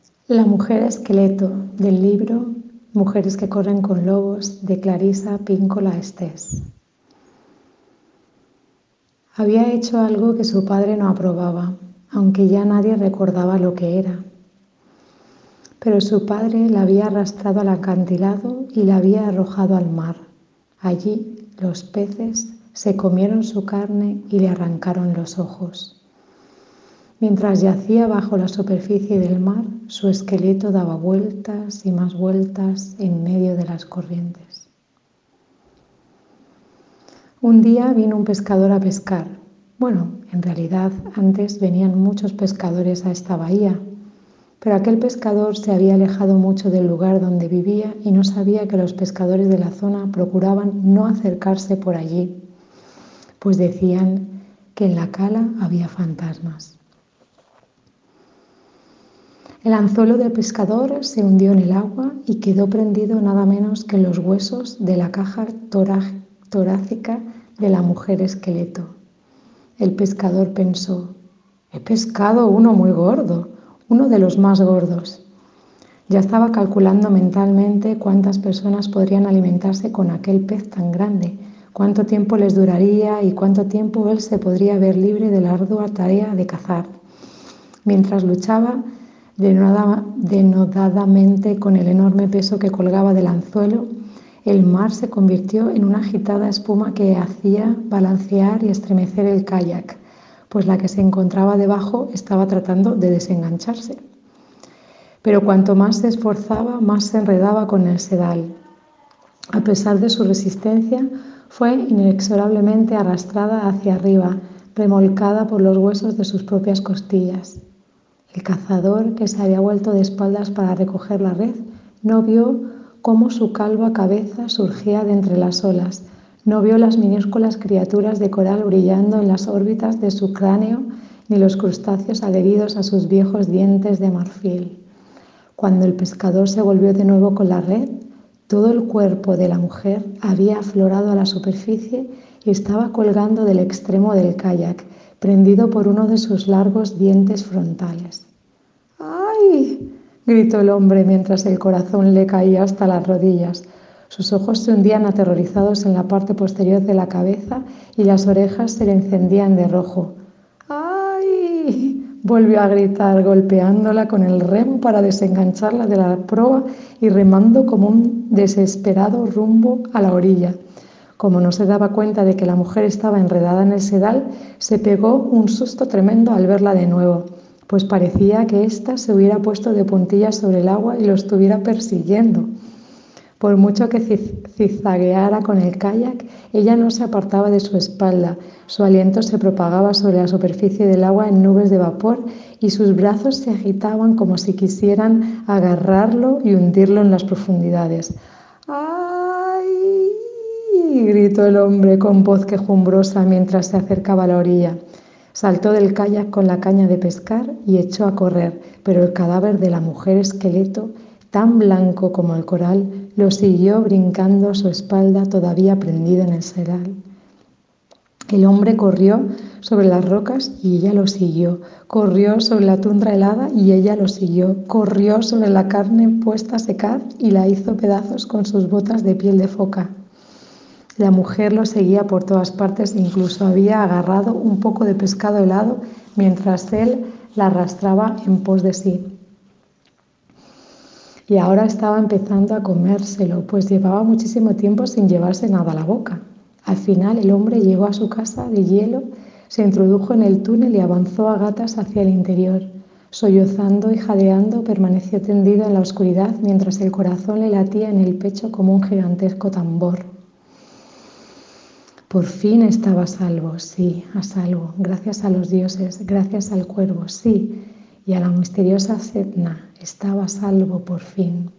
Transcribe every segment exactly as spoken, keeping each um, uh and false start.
La mujer esqueleto del libro Mujeres que corren con lobos de Clarissa Pinkola Estés. Había hecho algo que su padre no aprobaba, aunque ya nadie recordaba lo que era. Pero su padre la había arrastrado al acantilado y la había arrojado al mar. Allí los peces se comieron su carne y le arrancaron los ojos. Mientras yacía bajo la superficie del mar, su esqueleto daba vueltas y más vueltas en medio de las corrientes. Un día vino un pescador a pescar. Bueno, en realidad antes venían muchos pescadores a esta bahía, pero aquel pescador se había alejado mucho del lugar donde vivía y no sabía que los pescadores de la zona procuraban no acercarse por allí, pues decían que en la cala había fantasmas. El anzuelo del pescador se hundió en el agua y quedó prendido nada menos que en los huesos de la caja torácica de la mujer esqueleto. El pescador pensó: he pescado uno muy gordo, uno de los más gordos. Ya estaba calculando mentalmente cuántas personas podrían alimentarse con aquel pez tan grande, cuánto tiempo les duraría y cuánto tiempo él se podría ver libre de la ardua tarea de cazar. Mientras luchaba denodadamente con el enorme peso que colgaba del anzuelo, el mar se convirtió en una agitada espuma que hacía balancear y estremecer el kayak, pues la que se encontraba debajo estaba tratando de desengancharse. Pero cuanto más se esforzaba, más se enredaba con el sedal. A pesar de su resistencia, fue inexorablemente arrastrada hacia arriba, remolcada por los huesos de sus propias costillas. El cazador, que se había vuelto de espaldas para recoger la red, no vio cómo su calva cabeza surgía de entre las olas, no vio las minúsculas criaturas de coral brillando en las órbitas de su cráneo, ni los crustáceos adheridos a sus viejos dientes de marfil. Cuando el pescador se volvió de nuevo con la red, todo el cuerpo de la mujer había aflorado a la superficie y estaba colgando del extremo del kayak, prendido por uno de sus largos dientes frontales. ¡Ay!, gritó el hombre mientras el corazón le caía hasta las rodillas. Sus ojos se hundían aterrorizados en la parte posterior de la cabeza y las orejas se le encendían de rojo. ¡Ay!, volvió a gritar, golpeándola con el remo para desengancharla de la proa y remando como un desesperado rumbo a la orilla. Como no se daba cuenta de que la mujer estaba enredada en el sedal, se pegó un susto tremendo al verla de nuevo, pues parecía que ésta se hubiera puesto de puntillas sobre el agua y lo estuviera persiguiendo. Por mucho que zigzagueara con el kayak, ella no se apartaba de su espalda. Su aliento se propagaba sobre la superficie del agua en nubes de vapor y sus brazos se agitaban como si quisieran agarrarlo y hundirlo en las profundidades. ¡Ay!, gritó el hombre con voz quejumbrosa mientras se acercaba a la orilla. Saltó del kayak con la caña de pescar y echó a correr, pero el cadáver de la mujer esqueleto, tan blanco como el coral, lo siguió brincando a su espalda todavía prendido en el sedal. El hombre corrió sobre las rocas y ella lo siguió. Corrió sobre la tundra helada y ella lo siguió. Corrió sobre la carne puesta a secar y la hizo pedazos con sus botas de piel de foca. La mujer lo seguía por todas partes e incluso había agarrado un poco de pescado helado mientras él la arrastraba en pos de sí. Y ahora estaba empezando a comérselo, pues llevaba muchísimo tiempo sin llevarse nada a la boca. Al final el hombre llegó a su casa de hielo, se introdujo en el túnel y avanzó a gatas hacia el interior. Sollozando y jadeando, permaneció tendido en la oscuridad mientras el corazón le latía en el pecho como un gigantesco tambor. Por fin estaba a salvo, sí, a salvo, gracias a los dioses, gracias al cuervo, sí, y a la misteriosa Sedna, estaba a salvo por fin.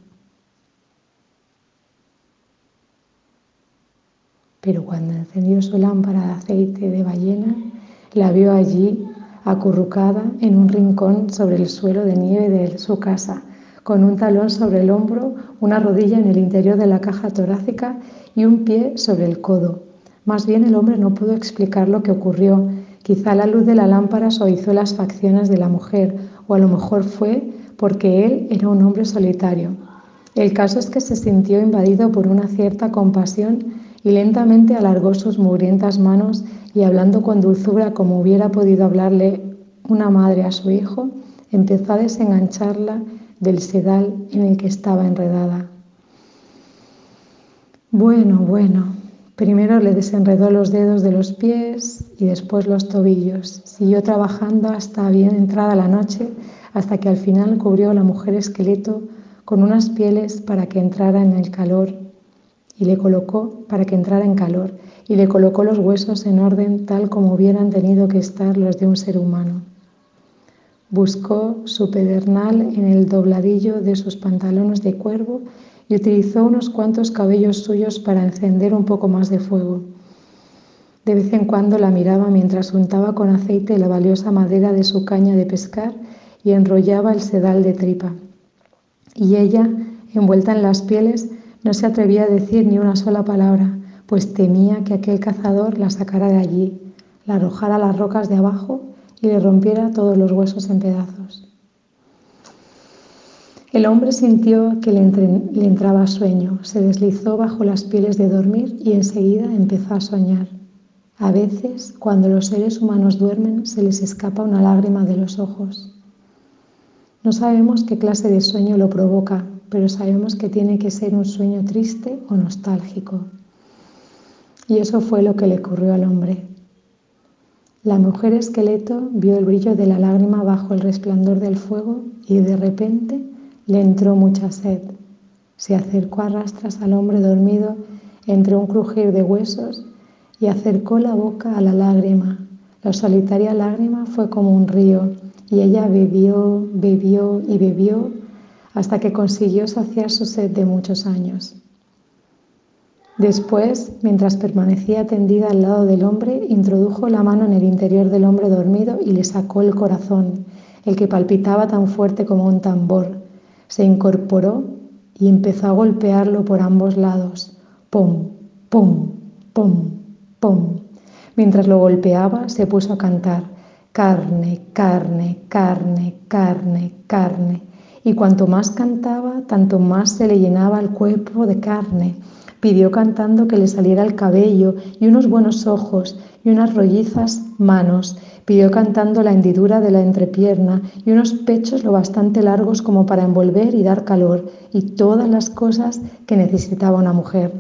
Pero cuando encendió su lámpara de aceite de ballena, la vio allí, acurrucada en un rincón sobre el suelo de nieve de su casa, con un talón sobre el hombro, una rodilla en el interior de la caja torácica y un pie sobre el codo. Más bien el hombre no pudo explicar lo que ocurrió. Quizá la luz de la lámpara suavizó las facciones de la mujer, o a lo mejor fue porque él era un hombre solitario. El caso es que se sintió invadido por una cierta compasión y lentamente alargó sus mugrientas manos y, hablando con dulzura como hubiera podido hablarle una madre a su hijo, empezó a desengancharla del sedal en el que estaba enredada. Bueno, bueno, primero le desenredó los dedos de los pies y después los tobillos. Siguió trabajando hasta bien entrada la noche, hasta que al final cubrió a la mujer esqueleto con unas pieles para que entrara en el calor y le colocó para que entrara en calor y le colocó los huesos en orden tal como hubieran tenido que estar los de un ser humano. Buscó su pedernal en el dobladillo de sus pantalones de cuervo y utilizó unos cuantos cabellos suyos para encender un poco más de fuego. De vez en cuando la miraba mientras untaba con aceite la valiosa madera de su caña de pescar y enrollaba el sedal de tripa. Y ella, envuelta en las pieles, no se atrevía a decir ni una sola palabra, pues temía que aquel cazador la sacara de allí, la arrojara a las rocas de abajo y le rompiera todos los huesos en pedazos. El hombre sintió que le, entre, le entraba sueño, se deslizó bajo las pieles de dormir y enseguida empezó a soñar. A veces, cuando los seres humanos duermen, se les escapa una lágrima de los ojos. No sabemos qué clase de sueño lo provoca, pero sabemos que tiene que ser un sueño triste o nostálgico. Y eso fue lo que le ocurrió al hombre. La mujer esqueleto vio el brillo de la lágrima bajo el resplandor del fuego y de repente le entró mucha sed. Se acercó a rastras al hombre dormido entre un crujir de huesos y acercó la boca a la lágrima. La solitaria lágrima fue como un río y ella bebió, bebió y bebió hasta que consiguió saciar su sed de muchos años. Después, mientras permanecía tendida al lado del hombre, introdujo la mano en el interior del hombre dormido y le sacó el corazón, el que palpitaba tan fuerte como un tambor. Se incorporó y empezó a golpearlo por ambos lados. ¡Pum! ¡Pum! ¡Pum! ¡Pum! Mientras lo golpeaba, se puso a cantar: carne, carne, carne, carne, carne. Y cuanto más cantaba, tanto más se le llenaba el cuerpo de carne. Pidió cantando que le saliera el cabello y unos buenos ojos y unas rollizas manos. Pidió cantando la hendidura de la entrepierna y unos pechos lo bastante largos como para envolver y dar calor, y todas las cosas que necesitaba una mujer.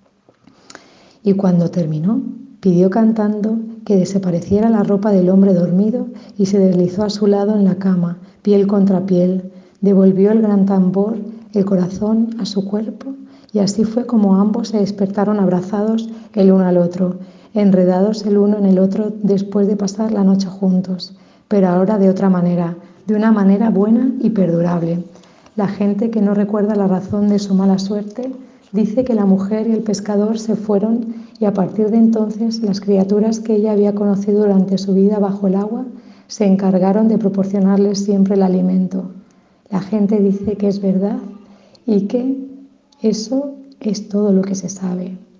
Y cuando terminó, pidió cantando que desapareciera la ropa del hombre dormido y se deslizó a su lado en la cama, piel contra piel. Devolvió el gran tambor, el corazón, a su cuerpo, y así fue como ambos se despertaron abrazados el uno al otro, enredados el uno en el otro después de pasar la noche juntos, pero ahora de otra manera, de una manera buena y perdurable. La gente que no recuerda la razón de su mala suerte dice que la mujer y el pescador se fueron y a partir de entonces las criaturas que ella había conocido durante su vida bajo el agua se encargaron de proporcionarles siempre el alimento. La gente dice que es verdad y que eso es todo lo que se sabe.